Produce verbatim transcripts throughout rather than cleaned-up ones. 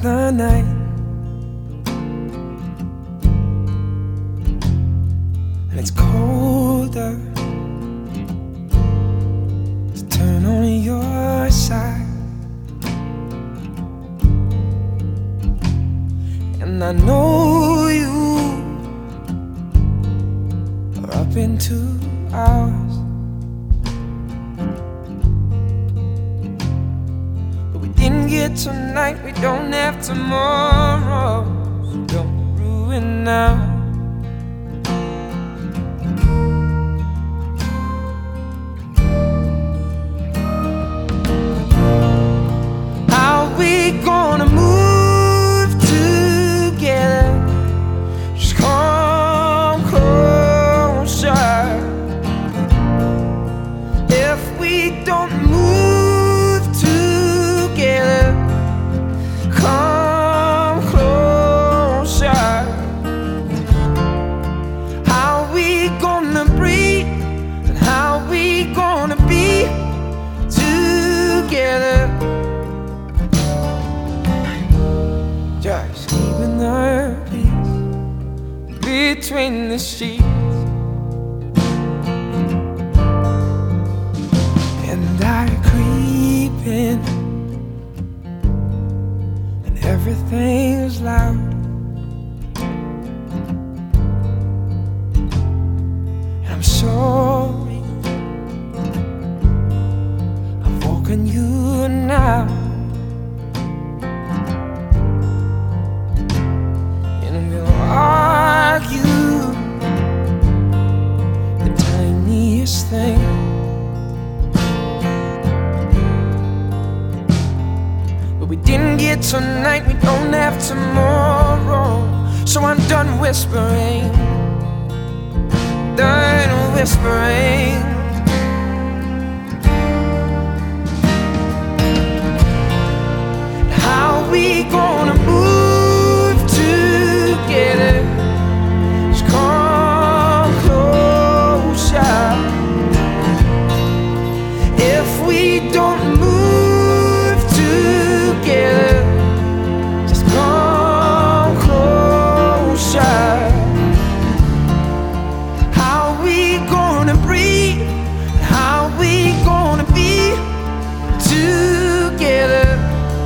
the night, and it's colder, so turn on your side. And I know you are up in two hours, but we didn't get tonight, we don't have tomorrow, so don't ruin now. How we gonna move together? Just come closer. If we don't move together, come closer. How we gonna breathe, and how we gonna be together? Just keeping the peace between the sheets, and I creep in, and everything's loud. And I'm sorry I've woken you now. Argue the tiniest thing, but we didn't get tonight, we don't have tomorrow. So I'm done whispering, done whispering. How we gonna move together? Just come closer. If we don't move together, just come closer. How we gonna breathe? How we gonna be together?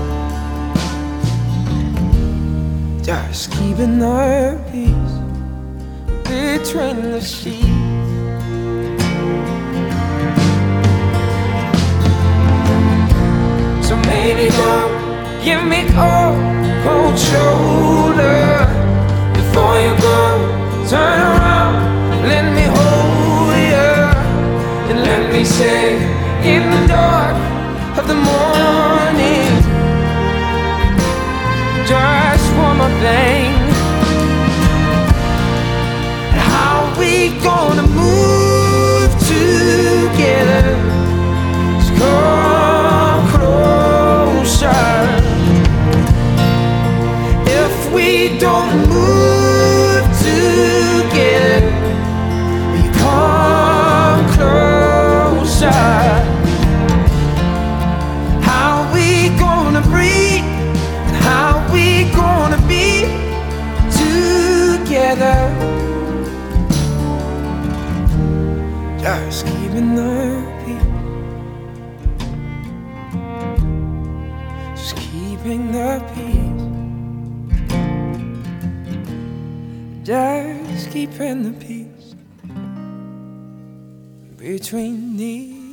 Just keeping our peace between the sheets. So maybe don't give me cold, cold shoulder before you go. Turn around, let me hold you, and let me say in the dark of the morning, just one more thing. How we gonna move together? Just come closer. If we don't move together, you come closer. How we gonna breathe? How we gonna be together? Just keeping the peace, just keeping the peace, just keeping the peace between these.